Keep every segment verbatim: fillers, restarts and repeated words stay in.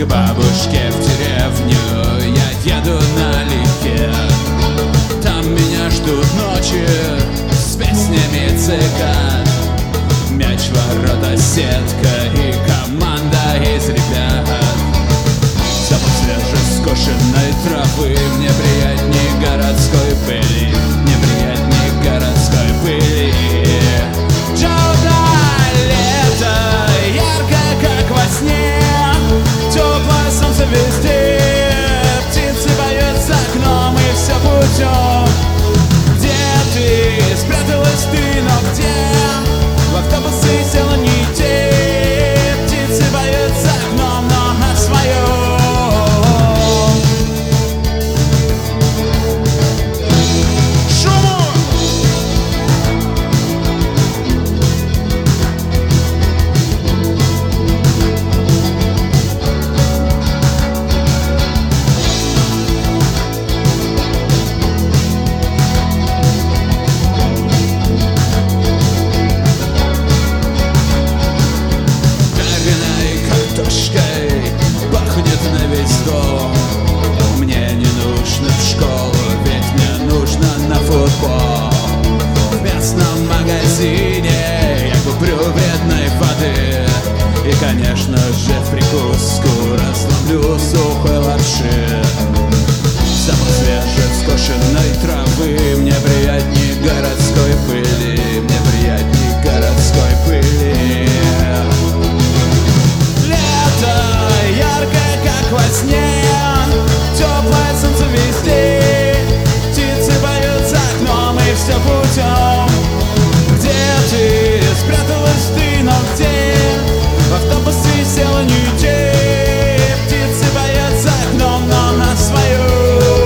к бабушке в деревню я еду налегке. Там меня ждут ночи с песнями цыган. Мяч, ворота, сетка и команда из ребят. Запах свежескошенной травы мне приятней городской пыли, мне приятней городской пыли. Чудо лето, яркое, как во сне, теплое солнце везде, птицы поют за окном и все путем. Где ты? Спряталась ты, но где? В автобусы села не те, птицы поют за окном, но о своем. Пахнет на весь дом. Мне не нужно в школу, ведь мне нужно на футбол. В местном магазине я куплю вредной воды и, конечно же, в прикуску расслаблю сухой лапши. Запах свежескошенной травы мне приятней городской пыли, мне приятней городской пыли. Яркое, как во сне, теплое солнце везде, птицы поют за окном и все путем. Где ты? Спряталась ты, но где? В автобусы села не те, птицы поют за окном, но на свою.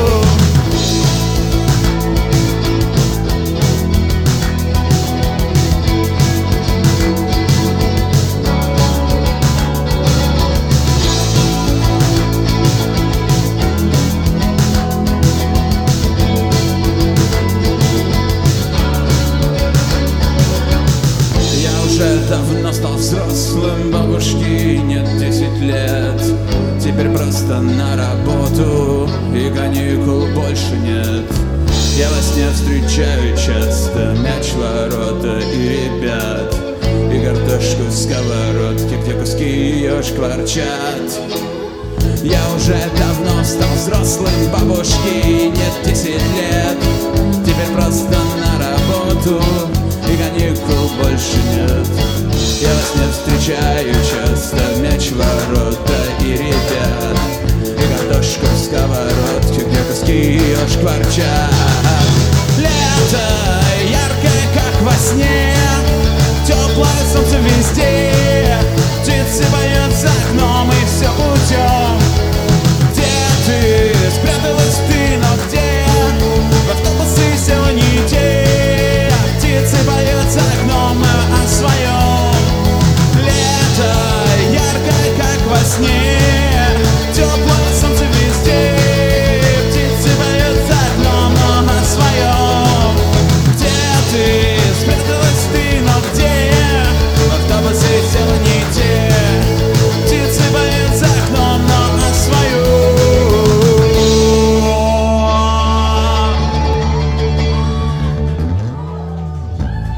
Давно стал взрослым, бабушке нет десять лет. Теперь просто на работу и каникул больше нет. Я во сне встречаю часто мяч, ворота и ребят, и картошку в сковородке, где куски ее шкварчат. Я уже давно стал взрослым, бабушке нет десять лет. Теперь просто на работу и каникул больше нет. Я во сне встречаю часто мяч, ворота и ребят, и картошку в сковородке, где куски ее шкварчат. Лето яркое, как во сне, теплое солнце везде, птицы поют за окном и все путем. Где ты? Спряталась ты, но где? В автобусы села не те, птицы поют за окном о своем. Лето яркое, как во сне, теплое солнце везде, птицы поют за окном, но о своем. Где ты? Спряталась ты, но где? В автобусы села не те, птицы поют за окном, но о своем.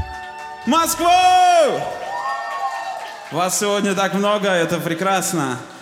Москва! Вас сегодня так много, это прекрасно.